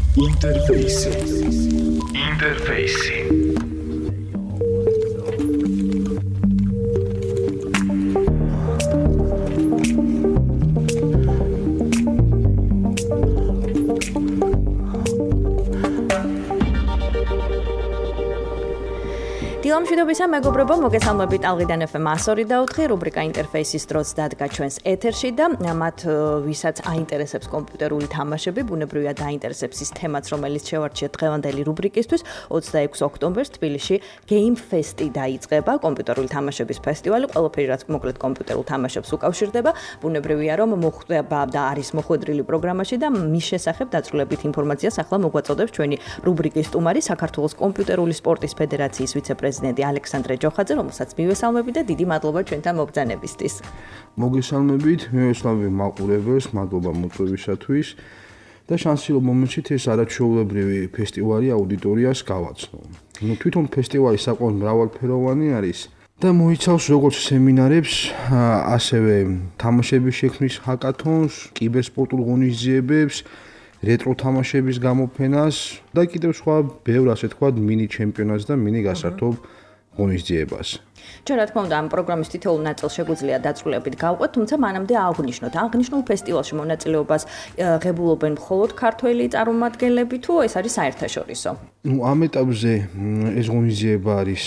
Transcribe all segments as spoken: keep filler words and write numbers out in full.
Interfacing. Interfacing. დილამშვიდობისა მეგობრებო, მოგესალმებით ალღიდან ეფ ემ one oh point four რუბრიკა ინტერფეისის დროც დადგა ჩვენს ეთერში და მათ ვისაც აინტერესებს კომპიუტერული თამაშები, ბუნებრივია დაინტერესებს ის თემაც, რომელიც შევარჩიეთ დღევანდელი რუბრიკისთვის. ოცდაექვსი ოქტომბერს თბილისში Game Fest-ი დაიწყება, კომპიუტერული თამაშების ფესტივალი, ყველაფერი რაც მოკლედ კომპიუტერულ თამაშებს უკავშირდება. ბუნებრივია რომ მოხდება და არის მოხვედრილი პროგრამაში და მის შესახებ დაწვრილებით ინფორმაციას ახლა მოგვაწოდებს ჩვენი რუბრიკის სტუმარი, საქართველოს კომპიუტერული სპორტის ფედერაციის ვიცე-პრეზიდენტი ალექსანდრე ჯოხაძე, რომელსაც მივესალმებით და დიდი მადლობა ჩვენთან მობრძანებისთვის. მოგესალმებით, მივესალმებით მაყურებელს, მადლობა მოწვევისათვის და შანსი რომ მომეჩით ეს არაჩვეულებრივი ფესტივალი აუდიტორიას გავაცნო. ნუ თვითონ ფესტივალი საკმაოდ მრავალფეროვანი არის და მოიცავს როგორც სემინარებს, ასევე თამაშების შექმნის ჰაკათონს, კიბერსპორტულ ღონისძიებებს, რეტრო თამაშების გამოფენას და კიდევ სხვა ბევრ ასე თქვა მინი ჩემპიონატს და მინი გასართობ ღონისძიებას. ჩვენ რა თქმა უნდა ამ პროგრამის თითოეულ ნაწილს შეგვიძლია დაწვრილებით გავყვეთ, თუმცა მანამდე აღვნიშნოთ, აღნიშნულ ფესტივალში მონაწილეობას ღებულობენ მხოლოდ ქართველი წარმომადგენლები თუ ეს არის საერთაშორისო? ნუ ამ ეტაპზე ეს ღონისძიება არის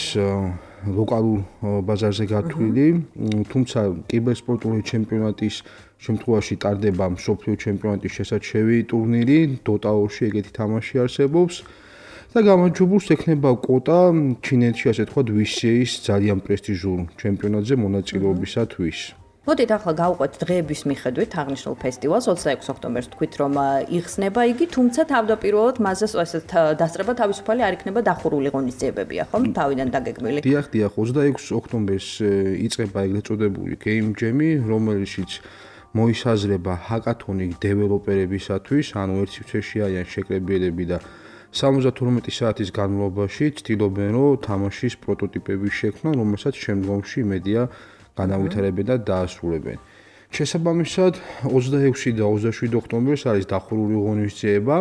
ლოკალურ ბაზარზე გათვლილი, თუმცა კიბერსპორტული ჩემპიონატის შემთხვევაში ტარდება მსოფლიო ჩემპიონატის შესაჩევი ტურნირი, Dota ორში ეგეთი თამაში არსებობს და გამარჯვებულს ექნება კვოტა ჩინეთში, ასე თქვა, ვის სი ეის ძალიან პრესტიჟულ ჩემპიონატზე მონაწილეობისათვის. მოდით ახლა გავყვეთ დღეების მიხედვით აღნიშნულ ფესტივალს, ოცდაექვსი ოქტომბერს თქვით რომ იხსნება იგი, თუმცა თავდაპირველად მასზე ესეთ დასწრება თავისუფალი არ იქნება დახურული ღონისძიებებია, ხო? თავიდან დაგეგმილი. დიახ, დიახ, ოცდაექვსი ოქტომბერს იწყება ეგრეთ წოდებული Game Jam-ი, რომელშიც მოისაზრება ჰაკათონი დეველოპერებისათვის, ანუ ერთ სივრცეში არიან შეკრებილები და სამოცდათორმეტი საათის განმავლობაში ცდილობენ რომ თამაშის პროტოტიპების შექმნა, რომელსაც შემდგომში იმედია განავითარებენ და დაასრულებენ. შესაბამისად, ოცდაექვსი და ოცდაშვიდი ოქტომბერს არის დახურული ღონისძიება.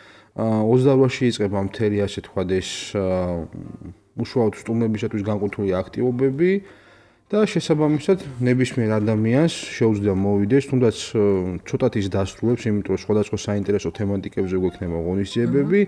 ოცდაოთხში იწყება მთელი ასე თქვა ეს უშუალოდ სტუმრებისათვის განკუთვნილი აქტივობები და შესაბამისად ნებისმიერ ადამიანს შეუძლია მოვიდეს, თუნდაც ცოტათ ის დასრულებს, იმიტომ რომ სხვადასხვა საინტერესო თემატიკებზე გვექნება ღონისძიებები.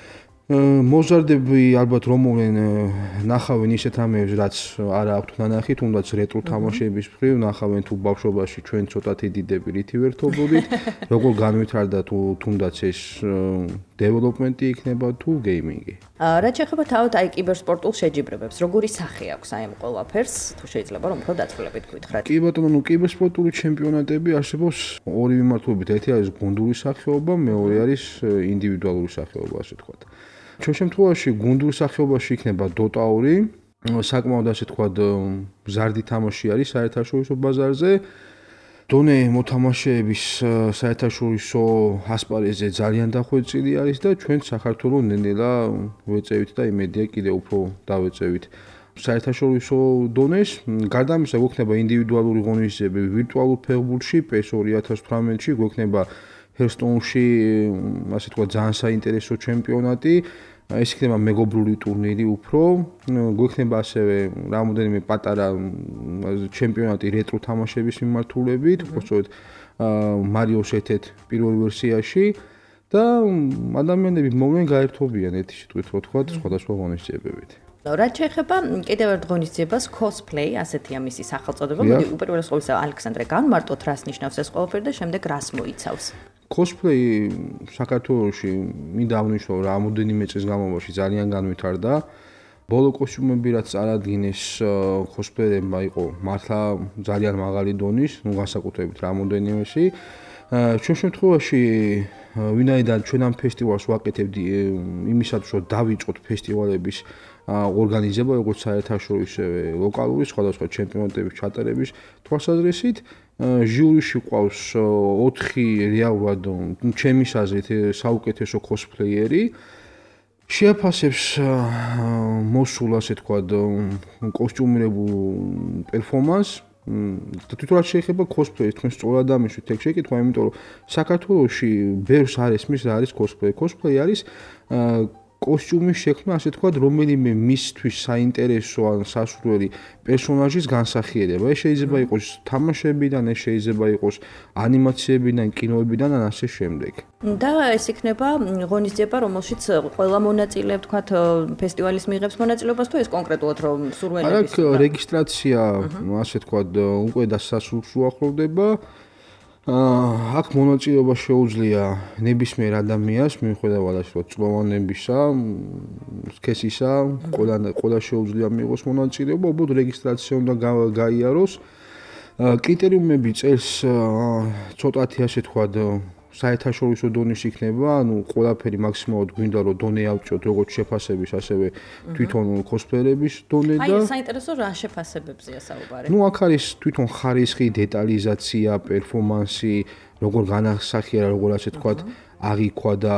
მოზარდები ალბათ რომ მოვლენ ნახავენ ისეთ რამეებს, რაც არ აქვთ ნანახი, თუნდაც რეტრო თამაშების მხრივ ნახავენ თუ ბავშვობაში ჩვენ ცოტათი დიდები რითი ვერთობოდით, როგორ განვითარდა თუ თუნდაც ეს დეველოპმენტი იქნება თუ გეიმინგი. რაც შეეხება თავად აი კიბერსპორტულ შეჯიბრებებს, როგორი სახე აქვს აი ამ ყველაფერს, თუ შეიძლება რომ უფრო დაწვრილებით გითხრათ. კი ბატონო, ნუ კიბერსპორტული ჩემპიონატები არსებობს ორი მიმართულებით, ერთი არის გუნდური სახეობა, მეორე არის ინდივიდუალური სახეობა, ასე ვთქვათ. ჩვენ შემთხვევაში გუნდურ სახეობაში იქნება Dota ორი, საკმაოდ ასე ვთქვათ მზარდი თამაში არის საერთაშორისო ბაზარზე. დონე მოთამაშეების საერთაშორისო ასპარეზზე ძალიან დახვეწილი არის და ჩვენ საქართველოს ნენელა ვეწევით და იმედია კიდევ უფრო დავეწევით საერთაშორისო დონეს. გარდა ამისა გვექნება ინდივიდუალური ღონისძიებები ვირტუალურ ფეხბურთში, პი ეს ორი ათას თვრამეტში გვექნება ჰერსტოუნში, ასე თქვა, ძალიან საინტერესო ჩემპიონატი. ეს იქნება მეგობრული ტურნირი უფრო. გვექნება ასევე რამოდენიმე პატარა ჩემპიონატი რეტრო თამაშების მიმართულებით, უბრალოდ მარიოს ერთ-ერთ პირველ ვერსიაში და ადამიანები მოვლენ გაერთობიან ერთი სიტყვით რო თქვა სხვადასხვა ღონისძიებებით. რაც შეეხება კიდევ ერთ ღონისძიებას cosplay, ასეთია მისი სახელწოდება. მოდი უპირველეს ყოვლისა ალექსანდრე განმარტოთ, რას ნიშნავს ეს ყველაფერი და შემდეგ რას მოიცავს. cosplay საქართველოში მინდა აღნიშნო რომ რამოდენიმე წლის განმავლობაში ძალიან განვითარდა. ბოლო კოსტიუმები რაც წარადგინეს cosplayer-ებმა იყო მართლა ძალიან მაღალი დონის, ნუ განსაკუთრებით რამოდენიმეში. ჩვენ შემთხვევაში ვინაიდან ჩვენ ამ ფესტივალს ვაკეთებთ იმისათვის რომ დავიწყოთ ფესტივალების ორგანიზება, როგორც საერთაშორისო ლოკალური სხვადასხვა ჩემპიონატების ჩატარების თვალსაზრისით, ჟიურიში ყავს ოთხი რეალურად ჩემის აზრით საუკეთესო cosplayer-ი. შეაფასებს მოსულ, ასე თქვა, კოსტიუმირებულ პერფორმანსს, და თვითონ რაც შეიძლება cosplay თქვენ სწორად დამიშვით ეგ შეკითხვა, იმიტომ რომ საქართველოში ბევრს არ ესმის რა არის cosplay. Cosplay არის კოსტიუმის შექმნა, ასე თქვა, რომელიმე მისთვის საინტერესო ან სასურველი პერსონაჟის განსახიერება. ეს შეიძლება იყოს თამაშებიდან, ეს შეიძლება იყოს ანიმაციებიდან, კინოებიდან ან ასე შემდეგ. და ეს იქნება ღონისძიება, რომელშიც ყველა მონაწილე, თქვა, ფესტივალის მიიღებს მონაწილეობას თუ ეს კონკრეტულად რომ სურვილების. აქ რეგისტრაცია, ასე თქვა, უკვე დასასრულს უახლოვდება. აქ მონაწილეობა შეუძლია ნებისმიერ ადამიანს, მიუხედავად ასე რომ წლოვანებისა, სქესისა, ყველა ყველა შეუძლია მიიღოს მონაწილეობა, უბრალოდ რეგისტრაცია უნდა გაიაროს. კრიტერიუმები წელს ცოტათი ასე თქვა საერთაშორისო დონის იქნება, ანუ ყველაფერი მაქსიმალურად გვინდა რომ დონე ავწიოთ როგორც შეფასების, ასევე თვითონ cosplay-ების დონე და აი, საინტერესო რა შეფასებებზეა საუბარი. ნუ აქ არის თვითონ ხარისხი, დეტალიზაცია, პერფორმანსი, როგორ განასახიერა, როგორ ასე თქვათ, აღიქვა და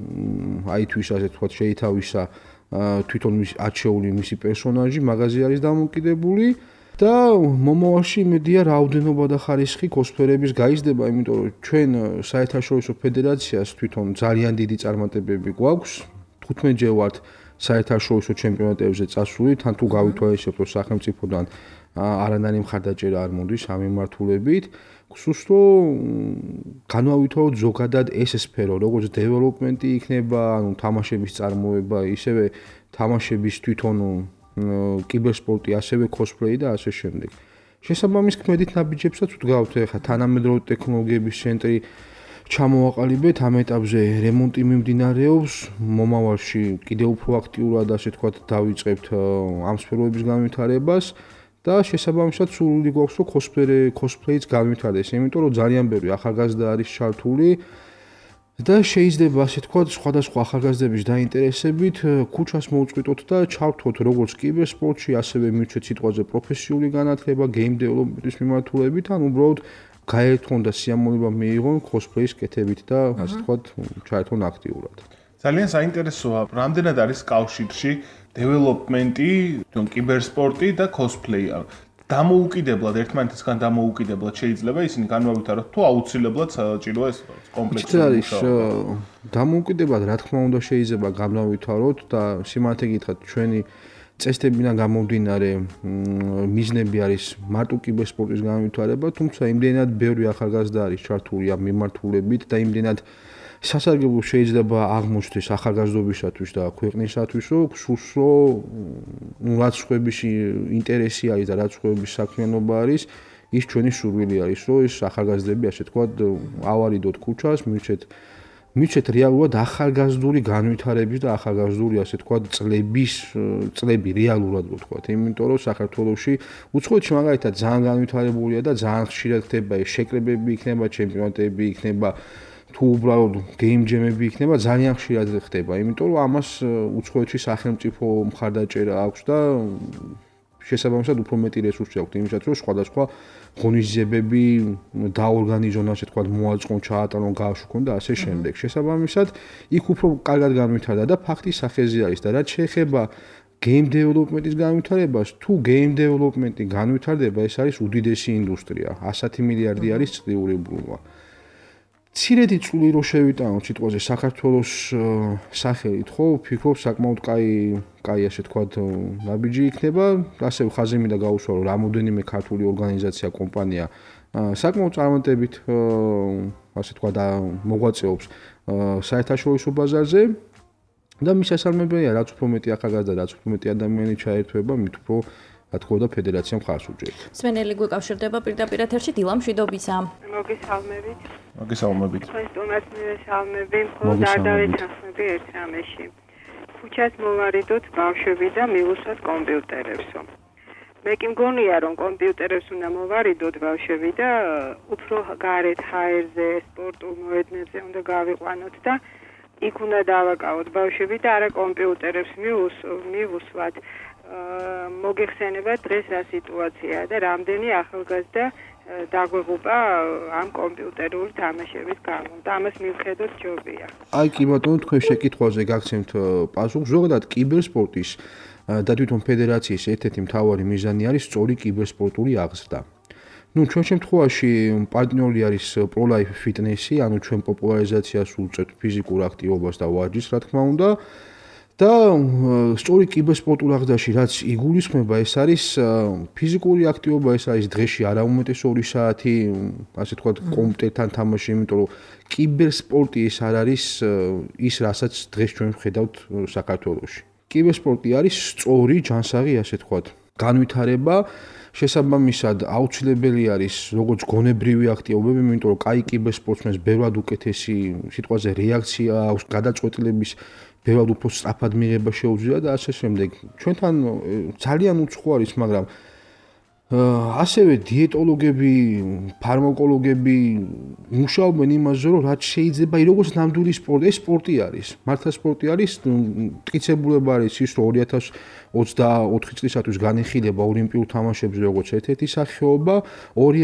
აი თვის ასე თქვათ შეითავისა თვითონ მის არჩეული მისი პერსონაჟი, მაღაზია არის დამოკიდებული. და მომავალში იმედია რაოდენობა და ხარისხი cosplay-ების გაიზრდება, იმიტომ რომ ჩვენ საერთაშორისო ფედერაციას თვითონ ძალიან დიდი წარმატებები გვაქვს. თხუთმეტ-ჯერ ვართ საერთაშორისო ჩემპიონატებზე წასული, თან თუ გავითვალისწინებთ რომ სახელმწიფოდან არანაირი მხარდაჭერა არ მოდის ამ მიმართულებით. გსურს რომ განვავითვალოთ ზოგადად ეს სფერო, როგორც დეველოპმენტი იქნება, ანუ თამაშების წარმოება, ისევე თამაშების თვითონ კიბერსპორტი, ასევე cosplay და ასე შემდეგ. შესაბამის ქმედით ნაბიჯებსაც ვდგავთ, ეხლა თანამედროვე ტექნოლოგიების ცენტრი ჩამოვაყალიბეთ, ამ ეტაპზე რემონტი მიმდინარეობს, მომავალში კიდევ უფრო აქტიურად ასე თქვათ დავიწყებთ ამ სფეროების განვითარებას და შესაბამისად სურვილი გვაქვს რომ cosplay cosplay-იც განვითარდეს, იმიტომ რომ ძალიან ბევრი ახალგაზრდა არის ჩართული. და შეიძლება ასე თქვათ სხვადასხვა ახალგაზრდების დაინტერესებით ქუჩას მოვწყვიტოთ და ჩავთვალოთ როგორც კიბერსპორტში, ასევე მივცეთ სიტყვაზე პროფესიული განათლება, game development-ის მიმართულებით, ან უბრალოდ გაერთონ და სიამოვნება მიიღონ cosplay-ის კეთებით და ასე თქვათ ჩაერთონ აქტიურად. ძალიან საინტერესოა, რამდენად არის კავშირში development-ი, კიბერსპორტი და cosplay. დამოუკიდებლად ერთმანეთისგან დამოუკიდებლად შეიძლება ისინი განვავითაროთ თუ აუცილებლად საჭიროა ეს კომპლექსური მუშაობა. დამოუკიდებლად რა თქმა უნდა შეიძლება განვავითაროთ და სიმართლე გითხრათ ჩვენი წესდებიდან გამომდინარე მიზნები არის მარტო კიბერსპორტის განვითარება, თუმცა იმდენად ბევრი ახალგაზრდა არის ჩართული ამ მიმართულებით და იმდენად სასარგებლო შეიძლება აღმოჩნდეს ახალგაზრდობისათვის და ქვეყნისათვის, რომ გსურს რომ რაც სხვების ინტერესი არის და რაც სხვების საქმიანობა არის, ის ჩვენი სურვილი არის, რომ ეს ახალგაზრდები ასე თქვა ავარიდოთ ქუჩას, მივცეთ მივცეთ რეალურად ახალგაზრდული განვითარების და ახალგაზრდული ასე თქვა წლების წლები რეალურად რო თქვა, იმიტომ რომ საქართველოში უცხოეთში მაგალითად ძალიან განვითარებულია და ძალიან ხშირად ხდება ეს შეკრებები იქნება, ჩემპიონატები იქნება თუ უბრალოდ game jam-ები იქნება, ძალიან ხშირად ხდება, იმიტომ რომ ამას უცხოეთში სახელმწიფო მხარდაჭერა აქვს და შესაბამისად უფრო მეტი რესურსი აქვს იმისათვის, რომ სხვადასხვა ღონისძიებები დაორგანიზონ, ასე თქვა, მოაწყონ, ჩაატარონ, გააშუქონ და ასე შემდეგ. შესაბამისად, იქ უფრო კარგად განვითარდა და ფაქტის სახეზე არის და რაც შეეხება game development-ის განვითარებას, თუ game development-ი განვითარდება, ეს არის უდიდესი ინდუსტრია. ასეთი მილიარდი არის წლიური ბრუნვა. ცირედი წვლილი რო შევიტანოთ სიტყვაზე საქართველოს სახელით, ხო, ვფიქრობ საკმაოდ კაი, კაი ასე თქვათ, ნაბიჯი იქნება, ასევე ხაზი მინდა გაუსვა, რომ რამოდენიმე ქართული ორგანიზაცია, კომპანია საკმაოდ წარმატებით ასე თქვა და მოღვაწეობს საერთაშორისო ბაზარზე და მის შესაბამებია, რაც უფრო მეტი ახალგაზრდა, რაც უფრო მეტი ადამიანი ჩაერთვება, მით უფრო რა თქმა უნდა ფედერაციამ ხარს უჭერთ. სვენელი გვეკავშირდება პირდაპირ ეთერში დილა მშვიდობისა. მოგესალმებით. მოგესალმებით. ეს თუნდაც მივესალმები, მხოლოდ არ დავეთანხმები ერთ რამეში. ქუჩას მოვარიდოთ ბავშვები და მივუსვათ კომპიუტერებსო. მე კი მგონია რომ კომპიუტერებს უნდა მოვარიდოთ ბავშვები და უფრო გარეთ ჰაერზე, სპორტულ მოედნებზე უნდა გავიყვანოთ და იქ უნდა დავაკავოთ ბავშვები და არა კომპიუტერებს მივუსვათ. მოგეხსენება დღეს რა სიტუაციაა და რამდენი ახალგაზრდა დაგვეღუპა ამ კომპიუტერული თამაშების გამო და ამას მივხედოთ ჯობია. აი კი ბატონო, თქვენ შეკითხვაზე გაგცემთ პასუხს. ზოგადად კიბერსპორტის და თვითონ ფედერაციის ერთ-ერთი მთავარი მიზანი არის სწორი კიბერსპორტული აღზრდა. ნუ ჩვენ შემთხვევაში პარტნიორი არის Pro Life Fitness-ი, ანუ ჩვენ პოპულარიზაციას უწევთ ფიზიკურ აქტივობას და ვარჯიშს, რა თქმა უნდა. და სწორი კიბერსპორტულ აღზრდაში რაც იგულისხმება, ეს არის ფიზიკური აქტივობა, ეს არის დღეში არაუმეტეს ორი საათი, ასე თქვათ, კომპიუტერთან თამაში, იმიტომ რომ კიბერსპორტი ეს არ არის ის, რასაც დღეს ჩვენ ვხედავთ საქართველოში. კიბერსპორტი არის სწორი ჯანსაღი, ასე თქვათ, განვითარება, შესაბამისად აუცილებელი არის როგორც გონებრივი აქტივობები, იმიტომ რომ კაი კიბერსპორტსმენს ბევრად უკეთესი სიტყვაზე რეაქცია აქვს, გადაწყვეტილების ბევრად უფრო სწრაფად მიღება შეუძლია და ასე შემდეგ. ჩვენთან ძალიან უცხო არის, მაგრამ ასევე დიეტოლოგები, ფარმაკოლოგები მუშაობენ იმაზე, რომ რაც შეიძლება როგორც ნამდვილი სპორტი, ეს სპორტი არის. მართლა სპორტი არის, მტკიცებულება არის ის, რომ ორი ათას ოცდაოთხი წლისათვის განიხილება ოლიმპიურ თამაშებზე როგორც ერთ-ერთი სახეობა, ორი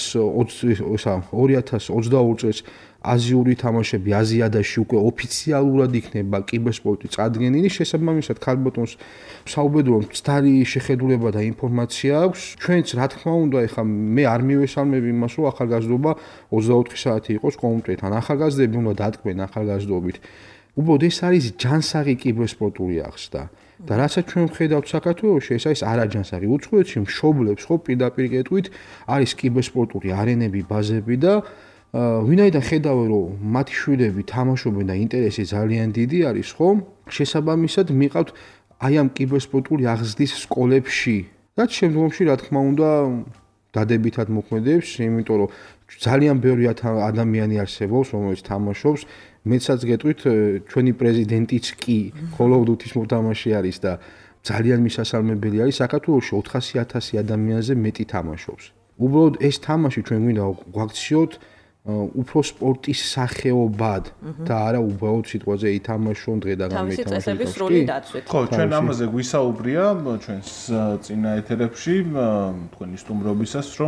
ათას ოცდაორი წელს აზიური თამაშები აზიადაში უკვე ოფიციალურად იქნება კიბერსპორტი წარდგენილი, შესაბამისად ქალბატონს საუბედუროდ მცდარი შეხედულება და ინფორმაცია აქვს. ჩვენც რა თქმა უნდა, ეხლა მე არ მივესალმები იმას, რომ ახალგაზრდობა ოცდაოთხი საათი იყოს კომპიუტერთან. ახალგაზრდები უნდა დატკბენ ახალგაზრდობით. უბრალოდ ეს არის ჯანსაღი კიბერსპორტული აღზრდა. და რასაც ჩვენ ვხედავთ საქართველოში, ეს არის არაჯანსაღი. უცხოეთში მშობლებს ხო პირდაპირ კეთვით არის კიბერსპორტული არენები, ბაზები და ვინაიდან ხედავენ, რომ მათი შვილები თამაშობენ და ინტერესი ძალიან დიდი არის, ხო? შესაბამისად მიყავთ აი ამ კიბერსპორტული აღზრდის სკოლებში. რაც შემდგომში, რა თქმა უნდა, დადებითად მოქმედებს, იმიტომ რომ ძალიან ბევრი ადამიანი არსებობს, რომელიც თამაშობს. მეცაც გეტყვით, ჩვენი პრეზიდენტიც კი Call of Duty-ის მოთამაშე არის და ძალიან მისასალმებელი არის. საქართველოში ოთხასი ათასი ადამიანზე მეტი თამაშობს. უბრალოდ ეს თამაში ჩვენ გვინდა გვაქციოთ უფრო სპორტის სახეობად და არა უბრალოდ სიტყვაზე ითამაშონ დღე და გამე ითამაშონ. თავისი წესების როლი დაცვით. ხო, ჩვენ ამაზე გვისაუბრია ჩვენს წინა ეთერებში თქვენი სტუმრობისას, რომ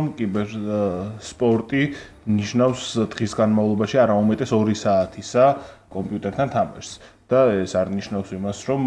კიბერსპორტი ნიშნავს დღის განმავლობაში არაუმეტეს ორი საათისა კომპიუტერთან თამაშს და ეს არ ნიშნავს იმას, რომ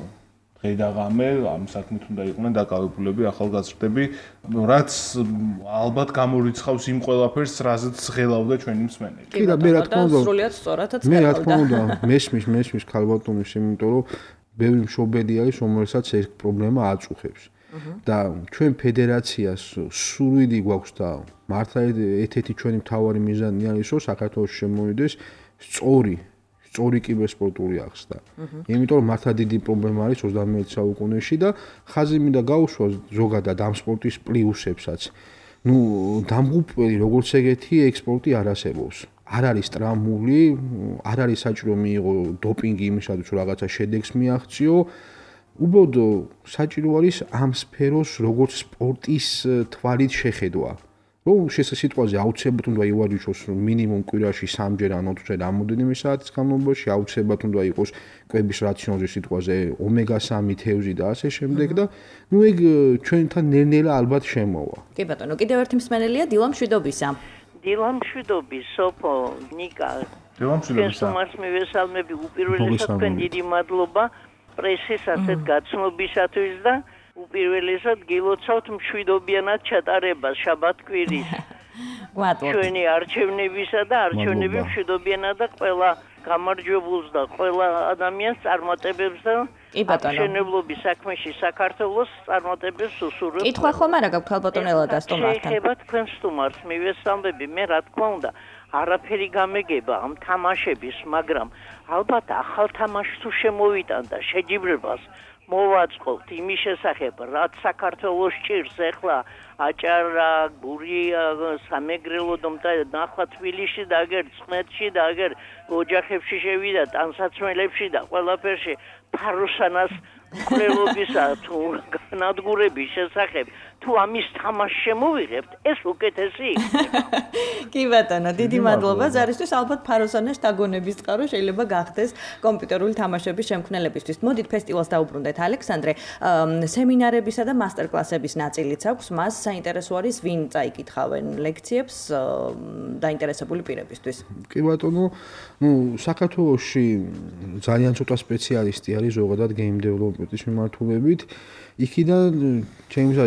დღე და ღამე ამ საქმით უნდა იყვნენ დაკავებულები ახალგაზრდები, რაც ალბათ გამორიცხავს იმ ყველაფერს, რაზეც ღელავდა ჩვენი მსმენელი. კი და მე რა თქმა უნდა, სრულიად სწორადაც მე რა თქმა უნდა, მესმის, მესმის ქალბატონის, იმიტომ რომ ბევრი მშობელი არის, რომელსაც ეს პრობლემა აწუხებს. და ჩვენ ფედერაციას სურვილი გვაქვს და მართლა ერთ-ერთი ჩვენი მთავარი მიზანი არის, რომ საქართველოს შემოვიდეს სწორი სწორი კიბერსპორტული აღზრდა. იმიტომ რომ მართლა დიდი პრობლემა არის ოცდამეერთე საუკუნეში და ხაზი მინდა გაუშვა ზოგადად ამ სპორტის პლუსებსაც. ნუ დამღუპველი როგორც ეგეთი ექსპორტი არ არსებობს. არ არის ტრამული, არ არის საჭირო მიიღო დოპინგი იმისათვის, რომ რაღაცა შედეგს მიაღწიო. უბრალოდ საჭირო არის ამ სფეროს როგორც სპორტის თვალით შეხედვა. რომ შესაძლოა აუცილებლად უნდა ივარჯიშოს მინიმუმ კვირაში სამჯერ ან ოთხჯერ რამოდენიმე საათის განმავლობაში, აუცილებლად უნდა იყოს კვების რაციონზე სიტყვაზე ომეგა სამი თევზი და ასე შემდეგ და ნუ ეგ ჩვენთან ნელ-ნელა ალბათ შემოვა. კი ბატონო, კიდევ ერთი მსმენელია დილა მშვიდობისა. დილა მშვიდობის, სოფო, ნიკა. დილა მშვიდობისა. მას მივესალმები უპირველესად თქვენ დიდი მადლობა პრესის ასეთ გაცნობისათვის და უპირველესად გილოცავთ მშვიდობიანად ჩატარებას შაბათ-კვირის. მადლობა. ჩვენი არჩევნებისა და არჩევნები მშვიდობიანად და ყველა გამარჯვებულს და ყველა ადამიანს წარმატებებს და მშენებლობის საქმეში საქართველოს წარმატებებს უსურვებ. კითხვა ხომ არა გაქვთ ქალბატონელა და სტუმართან? შეიძლება თქვენ სტუმარს მივესალმები, მე რა თქმა უნდა არაფერი გამეგება ამ თამაშების, მაგრამ ალბათ ახალ თამაშს თუ შემოვიტანდა შეჯიბრებას მოვაწყობთ იმის შესახებ, რაც საქართველოს ჭირს ახლა აჭარა, გურია, სამეგრელო და ნახვა თბილისში და აგერ წმეთში და აგერ ოჯახებში შევიდა, ტანსაცმელებში და ყველაფერში ფაროსანას მკვლელობისა თუ განადგურების შესახებ თუ ამის თამაშ შემოვიღებთ, ეს უკეთესი იქნება. კი ბატონო, დიდი მადლობა ზარისთვის. ალბათ ფაროსანას დაგონების წყარო შეიძლება გახდეს კომპიუტერული თამაშების შემქმნელებისთვის. მოდით ფესტივალს დაუბრუნდეთ, ალექსანდრე. სემინარებისა და მასტერკლასების ნაწილიც აქვს. მას საინტერესო არის ვინ წაიკითხავენ ლექციებს დაინტერესებული პირებისთვის. კი ბატონო, ნუ საქართველოში ძალიან ცოტა სპეციალისტი არის ზოგადად game development-ის მიმართულებით. იქიდან ჩემს მზადით ერთ-ერთი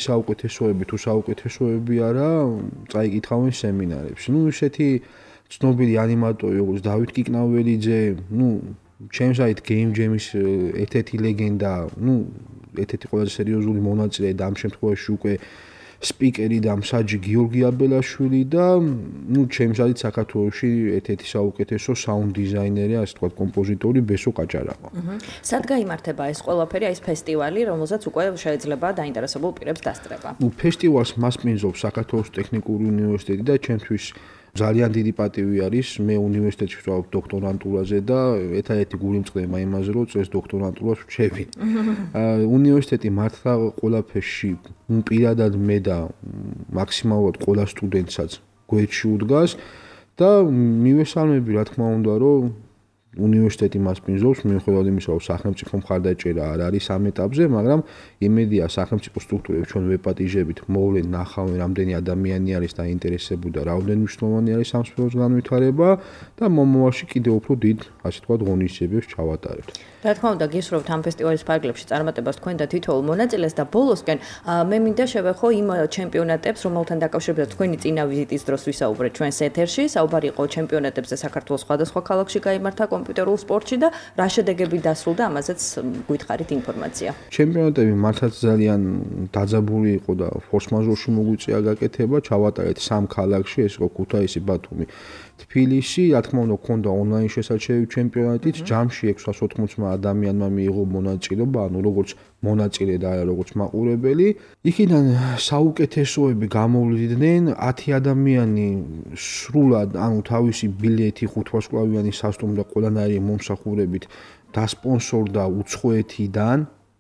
საუკეთესოები თუ საუკეთესოები არა, წაიკითხავენ სემინარებში. ნუ ისეთი ცნობილი ანიმატორი როგორც დავით კიკნაველიძე, ნუ ჩემს აით Game Jam-ის ერთ-ერთი ლეგენდა, ნუ ერთ-ერთი ყველაზე სერიოზული მონაწილე და ამ შემთხვევაში უკვე სპიკერი და მსაჯი გიორგი აბელაშვილი და ნუ ჩემს აით საქართველოში ერთ-ერთი საუკეთესო საუნდ დიზაინერი, ასე თქვა კომპოზიტორი ბესო კაჭარავა. სად გაიმართება ეს ყველაფერი, ეს ფესტივალი, რომელზეც უკვე შეიძლება დაინტერესებულ პირებს დასწრება? ნუ ფესტივალს მასპინძლობს საქართველოს ტექნიკური უნივერსიტეტი და ჩემთვის ძალიან დიდი პატივი არის მე უნივერსიტეტში ვწავ დოქტორანტურაზე და ერთადერთი გული მწყდება იმაზე რომ წეს დოქტორანტურას ვჩევი. უნივერსიტეტი მართლა ყველაფერში პირადად მე და მაქსიმალურად ყველა სტუდენტსაც გვერდში უდგას და მივესალმები რა თქმა უნდა რომ უნივერსიტეტი მასპინძლობს მიუხედავად იმისა რომ სახელმწიფო მხარდაჭერა არ არის ამ ეტაპზე, მაგრამ იმედია სახელმწიფო სტრუქტურები ჩვენ ვეპატიჟებით მოვლენ ნახავენ რამდენი ადამიანი არის დაინტერესებული და რამდენი მნიშვნელოვანი არის ამ სფეროს განვითარება და მომავალში კიდევ უფრო დიდ, ასე თქვა, ღონისძიებებს ჩავატარებთ. რა თქმა უნდა, გისურვებთ ამ ფესტივალის ფარგლებში წარმატებას თქვენ და თითოეულ მონაწილეს და ბოლოსკენ მე მინდა შევეხო იმ ჩემპიონატებს, რომელთან დაკავშირებით თქვენი წინა ვიზიტის დროს ვისაუბრეთ ჩვენს ეთერში. საუბარი იყო ჩემპიონატებზე საქართველოს სხვადასხვა ქალაქში გაიმართა კომპიუტერულ სპორტში და რა შედეგები დასრულდა, ამაზეც გვითხარით ინფორმაცია. ჩემპიონატები მართლაც ძალიან დაძაბული იყო და ფორს-მაჟორში მოგვიწია გაკეთება, ჩავატარეთ სამ ქალაქში, ეს იყო ქუთაისი, ბათუმი, თბილისი, რა თქმა უნდა, ქონდა ონლაინ შესაძლებელი ჩემპიონატიც, ჯამში ექვსას ოთხმოცმა ადამიანმა მიიღო მონაწილეობა, ანუ როგორც მონაწილე და არა როგორც მაყურებელი. იქიდან საუკეთესოები გამოვლდნენ ათი ადამიანი სრულად, ანუ თავისი ბილეთი ხუთვარსკვლავიანი სასტუმრო და ყველანაირი მომსახურებით დასპონსორდა უცხოეთიდან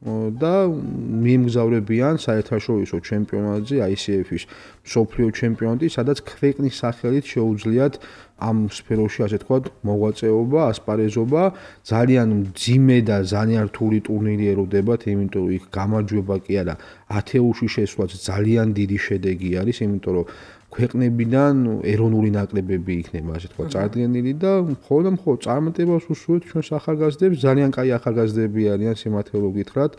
და მიემგზავრებიან საერთაშორისო ჩემპიონატზე აი სი ეფ-ის მსოფლიო ჩემპიონატი, სადაც ქვეყნის სახელით შეუძლიათ ამ სფეროში, ასე თქვა, მოღვაწეობა, ასპარეზობა, ძალიან მძიმე და ძალიან რთული ტურნირი ეროდებათ, იმიტომ რომ იქ გამარჯვება კი არა, ათეულში შესვლაც ძალიან დიდი შედეგი არის, იმიტომ რომ ქვეყნებიდან ეროვნული ნაკრებები იქნება, ასე თქვა, წარდგენილი და მხოლოდ მხოლოდ წარმატებას უსურვებთ ჩვენს ახალგაზრდებს, ძალიან კაი ახალგაზრდები არიან, სიმართლე რომ გითხრათ.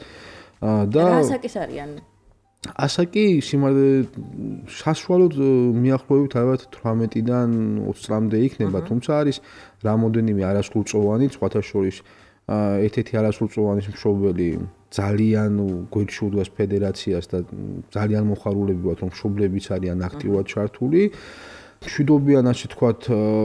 და რა ასაკის არიან? ასაკი სიმართლე საშუალოდ მიახლოებით ალბათ თვრამეტიდან ოცი წლამდე იქნება, თუმცა არის რამოდენიმე არასრულწლოვანი, სხვათა შორის ერთ-ერთი არასრულწლოვანის მშობელი ძალიან გვერდში უდგას ფედერაციას და ძალიან მოხარულები ვართ, რომ მშობლებიც არიან აქტიურად ჩართული. მშვიდობიან, ასე თქვათ,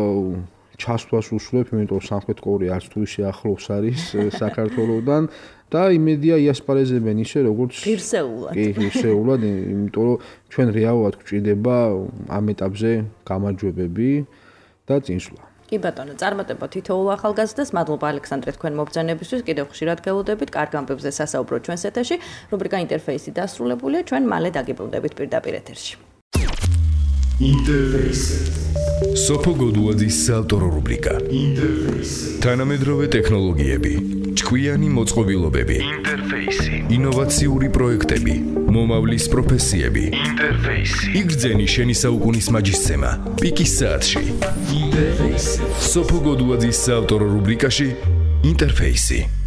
ჩასვლას უსურვებ, იმიტომ რომ სამხრეთ კორეა არც თუ ისე ახლოს არის საქართველოსთან და იმედია იასპარეზებენ ისე როგორც ღირსეულად. კი, ღირსეულად, იმიტომ რომ ჩვენ რეალურად გვჭირდება ამ ეტაპზე გამარჯვებები და წინსვლა. კი ბატონო, წარმატება თითოეულ ახალგაზრდას. მადლობა ალექსანდრე თქვენ მობრძანებისთვის. კიდევ ხშირად გელოდებით. კარგ ამბებზე სასაუბრო ჩვენს ეთერში. რუბრიკა ინტერფეისი დასრულებულია. ჩვენ მალე დაგიბრუნდებით პირდაპირ ეთერში. ინტერფეისი. სოფო გოდუაძის საავტორო რუბრიკა. ინტერფეისი. თანამედროვე ტექნოლოგიები, ჭკვიანი მოწყობილობები, ინტერფეისი. ინოვაციური პროექტები, მომავლის პროფესიები, ინტერფეისი. იგრძენი შენი საუკუნის მაჯისცემა, პიკის საათში. ინტერფეისი. სოფო გოდუაძის საავტორო რუბრიკაში ინტერფეისი.